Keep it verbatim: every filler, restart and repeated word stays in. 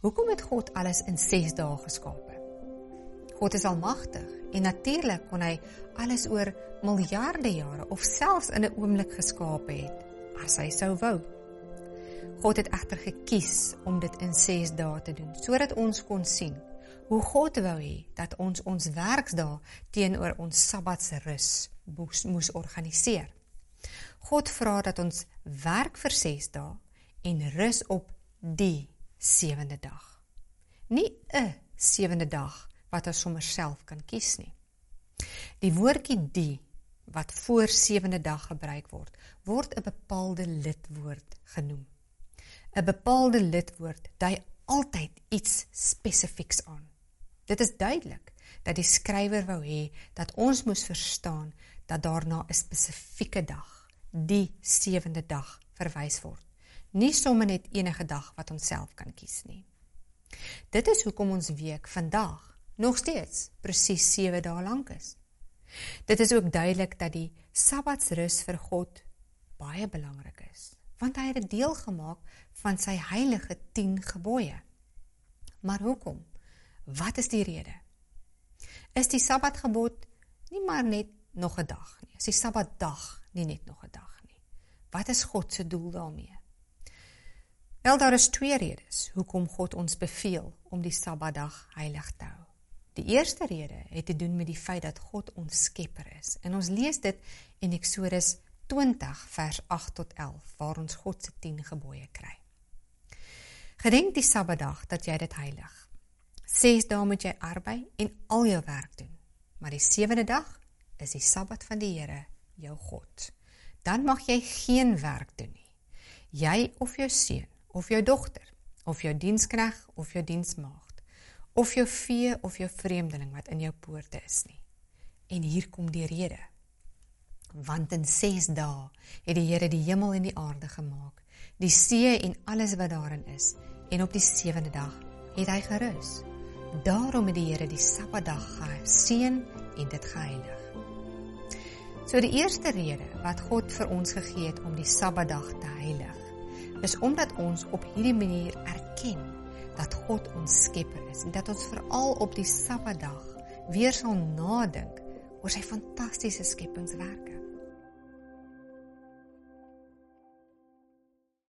Hoekom het God alles in ses dae geskape? God is almagtig en natuurlik kon hy alles oor miljarde jare of selfs in 'n oomblik geskape het, as hy sou wou. God het egter gekies om dit in ses dae te doen, sodat ons kon sien hoe God wou hê dat ons ons werksdae teenoor ons sabbatsrus moes, moes organiseer. God vra dat ons werk vir ses dae en rus op die sewende dag. Nie 'n sewende dag wat ons sommer self kan kies nie. Die woordjie die wat voor sewende dag gebruik word, word 'n bepaalde lidwoord genoem. 'n Bepaalde lidwoord dui altyd iets spesifieks aan. Dit is duidelik dat die skrywer wou hê dat ons moes verstaan dat daarna 'n spesifieke dag, die sewende dag, verwys word. Nie sommer net enige dag wat ons self kan kies nie. Dit is hoekom ons week vandag nog steeds presies sewe dae lank is. Dit is ook duidelik dat die sabbatsrus vir God baie belangrik is, want hy het 'n deel gemaak van sy heilige tien gebooie. Maar hoekom? Wat is die rede? Is die sabbatgebod nie maar net nog 'n dag nie? Is die sabbatdag nie net nog 'n dag nie? Wat is God se doel daarmee? Wel, daar is twee redes hoekom God ons beveel om die sabbatdag heilig te hou. Die eerste rede het te doen met die feit dat God ons skepper is. En ons lees dit in Eksodus twintig vers agt tot elf, waar ons God se tien gebooie kry. Gedenk die sabbatdag dat jy dit heilig. Ses dae moet jy arbei en al jou werk doen. Maar die sewende dag is die sabbat van die Here, jou God. Dan mag jy geen werk doen nie. Jy of jou seun, of jou dogter, of jou diensknegt, of jou diensmaagd, of jou vee, of jou vreemdeling wat in jou poorte is nie. En hier kom die rede. Want in ses dae het die Here die hemel en die aarde gemaak, die see en alles wat daarin is, en op die sewende dag het hy gerus. Daarom het die Here die sabbatdag geseën en dit geheilig. So die eerste rede wat God vir ons gegee het om die sabbatdag te heilig, is omdat ons op hierdie manier erken dat God ons skepper is en dat ons veral op die sabbatdag weer sal nadink oor sy fantastiese skepingswerke.